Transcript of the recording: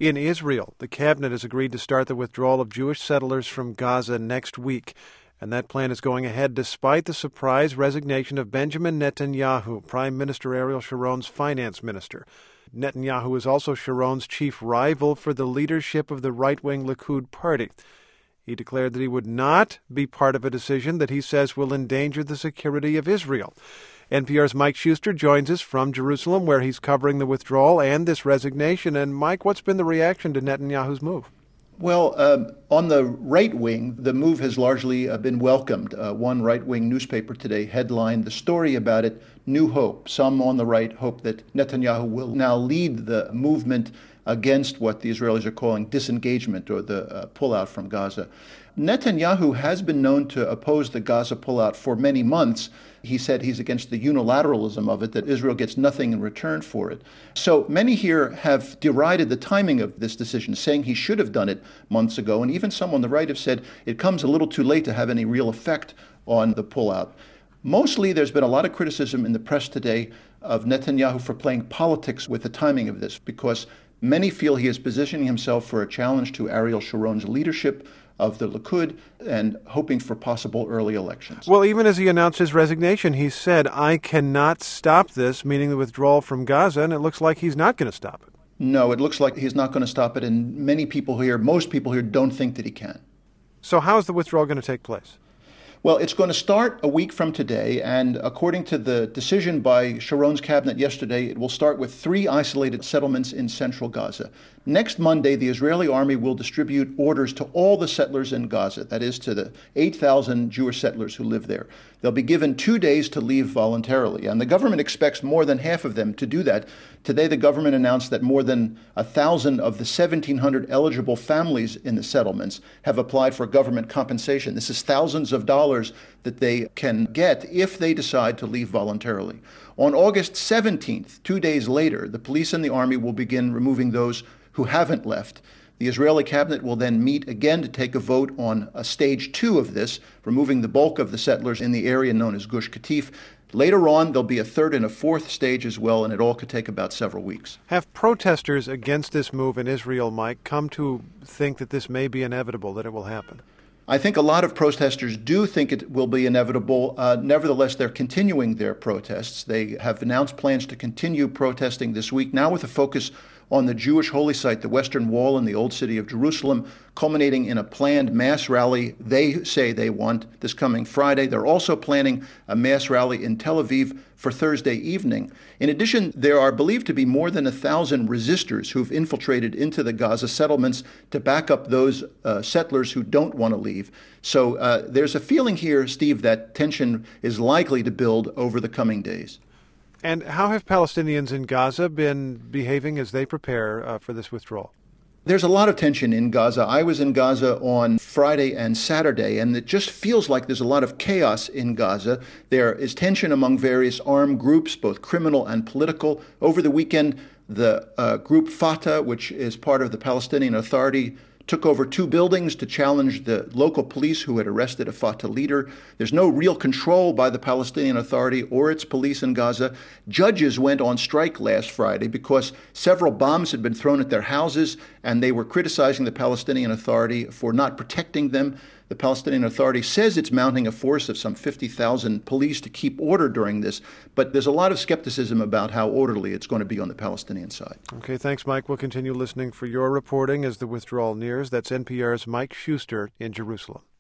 In Israel, the cabinet has agreed to start the withdrawal of Jewish settlers from Gaza next week. And that plan is going ahead despite the surprise resignation of Benjamin Netanyahu, Prime Minister Ariel Sharon's finance minister. Netanyahu is also Sharon's chief rival for the leadership of the right-wing Likud party. He declared that he would not be part of a decision that he says will endanger the security of Israel. NPR's Mike Schuster joins us from Jerusalem, where he's covering the withdrawal and this resignation. And, Mike, what's been the reaction to Netanyahu's move? Well, on the right wing, the move has largely been welcomed. One right-wing newspaper today headlined the story about it, New Hope. Some on the right hope that Netanyahu will now lead the movement against what the Israelis are calling disengagement or the pullout from Gaza. Netanyahu has been known to oppose the Gaza pullout for many months. He said he's against the unilateralism of it, that Israel gets nothing in return for it. So many here have derided the timing of this decision, saying he should have done it months ago. And even some on the right have said it comes a little too late to have any real effect on the pullout. Mostly, there's been a lot of criticism in the press today of Netanyahu for playing politics with the timing of this, because many feel he is positioning himself for a challenge to Ariel Sharon's leadership of the Likud and hoping for possible early elections. Well, even as he announced his resignation, he said, I cannot stop this, meaning the withdrawal from Gaza, and it looks like he's not going to stop it. No, it looks like he's not going to stop it, and most people here don't think that he can. So how is the withdrawal going to take place? Well, it's going to start a week from today, and according to the decision by Sharon's cabinet yesterday, it will start with 3 isolated settlements in central Gaza. Next Monday, the Israeli army will distribute orders to all the settlers in Gaza, that is, to the 8,000 Jewish settlers who live there. They'll be given 2 days to leave voluntarily, and the government expects more than half of them to do that. Today, the government announced that more than 1,000 of the 1,700 eligible families in the settlements have applied for government compensation. This is thousands of dollars that they can get if they decide to leave voluntarily. On August 17th, 2 days later, the police and the army will begin removing those who haven't left. The Israeli cabinet will then meet again to take a vote on a stage 2 of this, removing the bulk of the settlers in the area known as Gush Katif. Later on, there'll be a 3rd and a 4th stage as well, and it all could take about several weeks. Have protesters against this move in Israel, Mike, come to think that this may be inevitable, that it will happen? I think a lot of protesters do think it will be inevitable. Nevertheless, they're continuing their protests. They have announced plans to continue protesting this week, now with a focus on the Jewish holy site, the Western Wall in the Old City of Jerusalem, culminating in a planned mass rally they say they want this coming Friday. They're also planning a mass rally in Tel Aviv for Thursday evening. In addition, there are believed to be more than 1,000 resistors who've infiltrated into the Gaza settlements to back up those settlers who don't want to leave. So there's a feeling here, Steve, that tension is likely to build over the coming days. And how have Palestinians in Gaza been behaving as they prepare for this withdrawal? There's a lot of tension in Gaza. I was in Gaza on Friday and Saturday, and it just feels like there's a lot of chaos in Gaza. There is tension among various armed groups, both criminal and political. Over the weekend, the group Fatah, which is part of the Palestinian Authority, took over 2 buildings to challenge the local police who had arrested a Fatah leader. There's no real control by the Palestinian Authority or its police in Gaza. Judges went on strike last Friday because several bombs had been thrown at their houses, and they were criticizing the Palestinian Authority for not protecting them. The Palestinian Authority says it's mounting a force of some 50,000 police to keep order during this, but there's a lot of skepticism about how orderly it's going to be on the Palestinian side. Okay, thanks, Mike. We'll continue listening for your reporting as the withdrawal nears. That's NPR's Mike Schuster in Jerusalem.